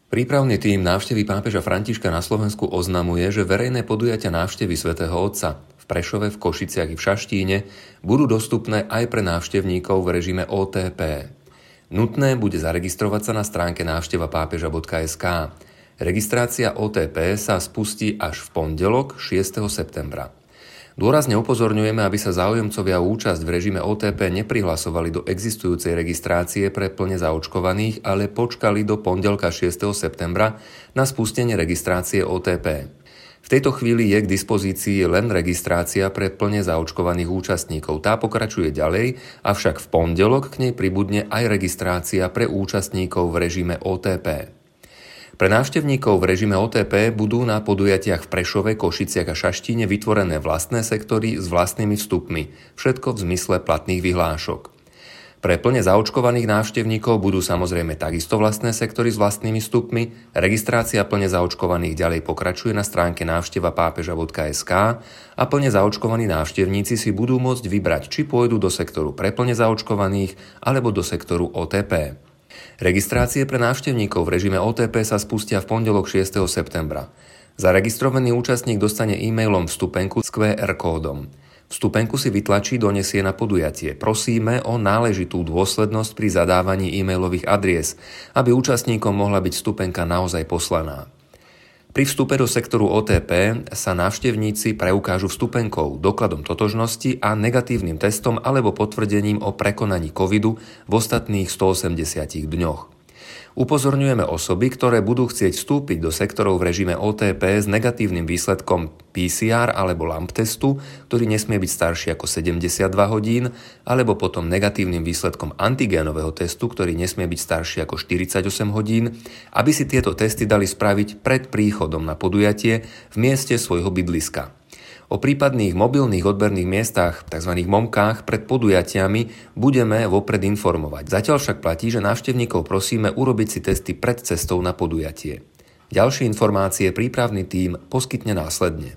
Prípravný tím návštevy pápeža Františka na Slovensku oznamuje, že verejné podujatia návštevy svätého Otca v Prešove, v Košiciach i v Šaštíne budú dostupné aj pre návštevníkov v režime OTP. Nutné bude zaregistrovať sa na stránke návštevapápeža.sk. Registrácia OTP sa spustí až v pondelok 6. septembra. Dôrazne upozorňujeme, aby sa záujemcovia o účasť v režime OTP neprihlasovali do existujúcej registrácie pre plne zaočkovaných, ale počkali do pondelka 6. septembra na spustenie registrácie OTP. V tejto chvíli je k dispozícii len registrácia pre plne zaočkovaných účastníkov. Tá pokračuje ďalej, avšak v pondelok k nej pribudne aj registrácia pre účastníkov v režime OTP. Pre návštevníkov v režime OTP budú na podujatiach v Prešove, Košiciach a Šaštíne vytvorené vlastné sektory s vlastnými vstupmi, všetko v zmysle platných vyhlášok. Pre plne zaočkovaných návštevníkov budú samozrejme takisto vlastné sektory s vlastnými vstupmi. Registrácia plne zaočkovaných ďalej pokračuje na stránke návštevapápeža.sk a plne zaočkovaní návštevníci si budú môcť vybrať, či pôjdu do sektoru pre plne zaočkovaných alebo do sektoru OTP. Registrácie pre návštevníkov v režime OTP sa spustia v pondelok 6. septembra. Zaregistrovaný účastník dostane e-mailom vstupenku s QR kódom. Vstupenku si vytlačí, donesie na podujatie. Prosíme o náležitú dôslednosť pri zadávaní e-mailových adries, aby účastníkom mohla byť vstupenka naozaj poslaná. Pri vstupe do sektoru OTP sa návštevníci preukážu vstupenkou, dokladom totožnosti a negatívnym testom alebo potvrdením o prekonaní covidu v ostatných 180 dňoch. Upozorňujeme osoby, ktoré budú chcieť vstúpiť do sektorov v režime OTP s negatívnym výsledkom PCR alebo LAMP testu, ktorý nesmie byť starší ako 72 hodín, alebo potom negatívnym výsledkom antigénového testu, ktorý nesmie byť starší ako 48 hodín, aby si tieto testy dali spraviť pred príchodom na podujatie v mieste svojho bydliska. O prípadných mobilných odberných miestach, tzv. Momkách, pred podujatiami budeme vopred informovať. Zatiaľ však platí, že návštevníkov prosíme urobiť si testy pred cestou na podujatie. Ďalšie informácie prípravný tím poskytne následne.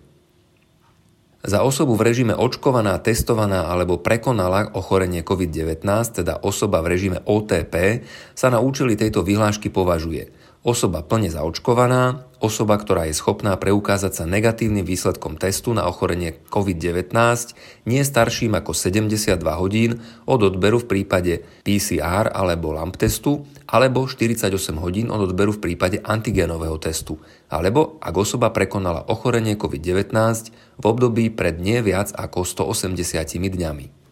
Za osobu v režime očkovaná, testovaná alebo prekonala ochorenie COVID-19, teda osoba v režime OTP, sa na účely tejto vyhlášky považuje osoba plne zaočkovaná, osoba, ktorá je schopná preukázať sa negatívnym výsledkom testu na ochorenie COVID-19 nie starším ako 72 hodín od odberu v prípade PCR alebo LAMP testu, alebo 48 hodín od odberu v prípade antigénového testu, alebo ak osoba prekonala ochorenie COVID-19 v období pred nie viac ako 180 dňami.